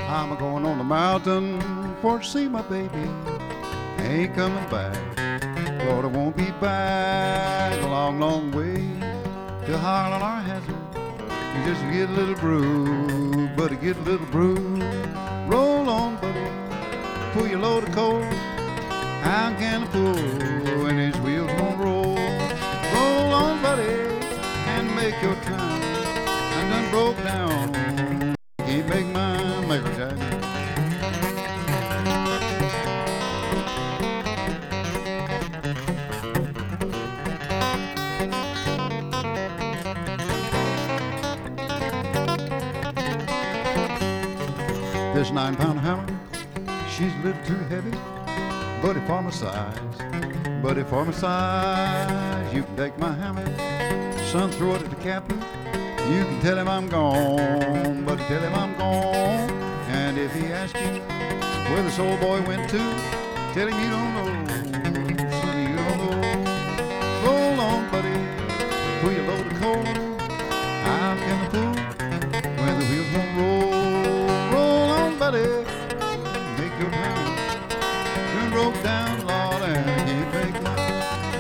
I'm going on the mountain for to see my baby. Ain't coming back. Lord, I won't be back a long, long way to Harlan or Hazard. You just get a little bruise, buddy, get a little bruise. Roll on, buddy, pull your load of coal. How can I pull when his wheels won't roll? Roll on, buddy, and make your time. I done broke down, can't make mine, Michael Jackson. This 9-pound hammer, she's a little too heavy, buddy, for my size. Buddy, for my size, you can take my hammer, son, throw it at the captain. You can tell him I'm gone, buddy, tell him I'm gone. And if he asks you where this old boy went to, tell him you don't know, son, you don't know. Roll on, buddy, pull your load of coal. How can I pull when the wheels won't roll? Buddy, make your time. You broke down, Lord, and I can't make mine.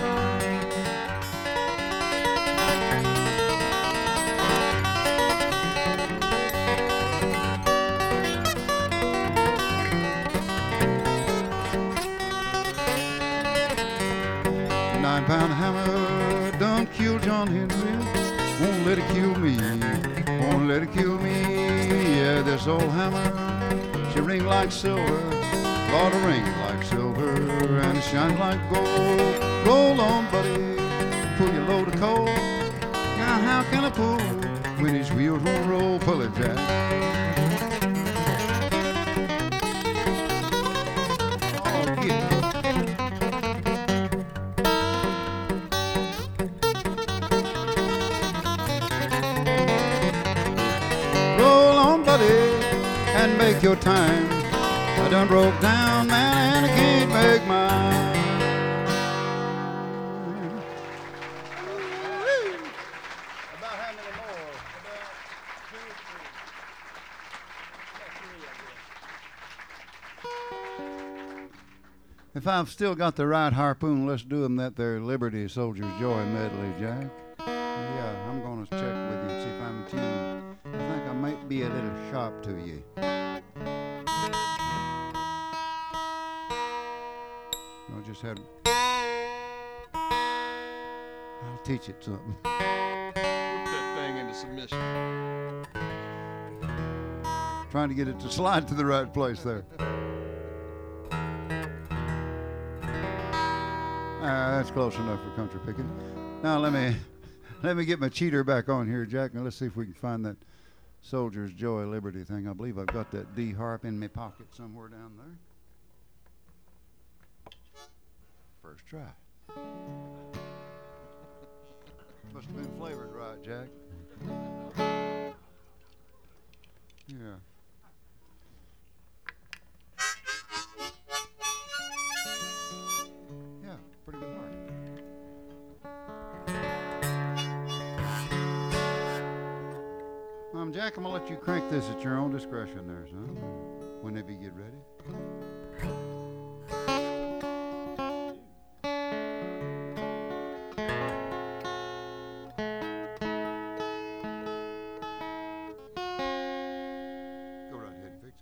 The 9-pound hammer done killed John Henry. Won't let it kill me. Won't let it kill me. Yeah, this old hammer. She ring like silver, Lord, it rings like silver, and it shines like gold. Roll on, buddy, pull your load of coal. Now how can I pull when his wheels won't roll? Pull it, Jack. Oh, yeah. Roll on, buddy, and make your time. I done broke down, man, and I can't make mine. About how many more? About 2 or 3. If I've still got the right harpoon, let's do them that there Liberty Soldier's Joy medley, Jack. Yeah, I'm going to check with you and see if I'm in tune. I think I might be a little sharp to you. I just had. I'll teach it something. Put that thing into submission. Trying to get it to slide to the right place there. That's close enough for country picking. Now let me get my cheater back on here, Jack, and let's see if we can find that Soldier's Joy Liberty thing. I believe I've got that D harp in my pocket somewhere down there. First try. Must have been flavored right, Jack. Yeah. Yeah, pretty good harp. Jack, I'm going to let you crank this at your own discretion there, son, whenever you get ready. Go right ahead and fix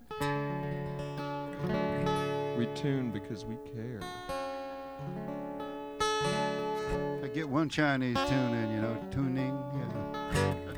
it. We tune because we care. I get one Chinese tune in, tuning, yeah.